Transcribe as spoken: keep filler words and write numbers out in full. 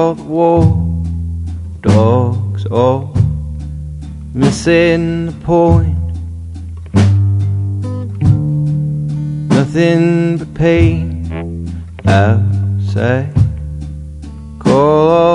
for the war. Dogs all missing the point. Nothing but pain outside. Call